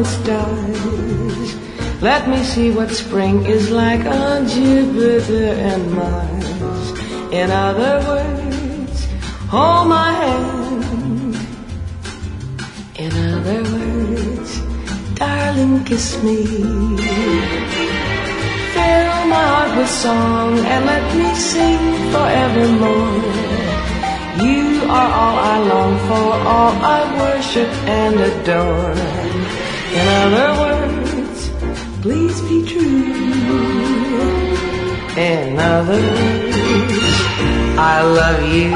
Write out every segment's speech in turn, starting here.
the stars. Let me see what spring is like on Jupiter and Mars. In other words, hold my hand. In other words, darling, kiss me. Fill my heart with song and let me sing forevermore. You are all I long for, all I worship and adore. In other words, please be true. In other words, I love you.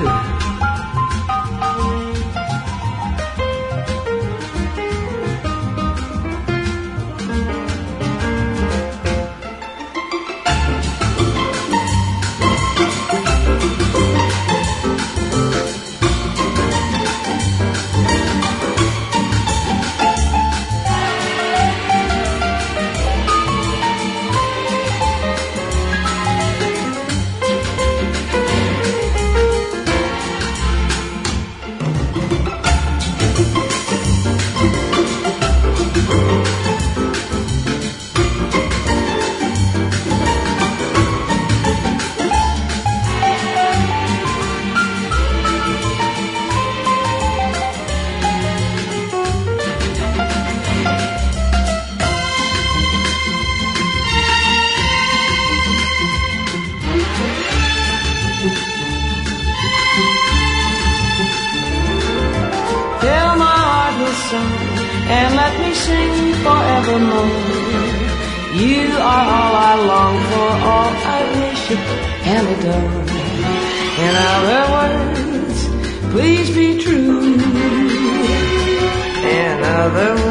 And let me sing forevermore. You are all I long for, all I worship and adore. In other words, please be true. In other words,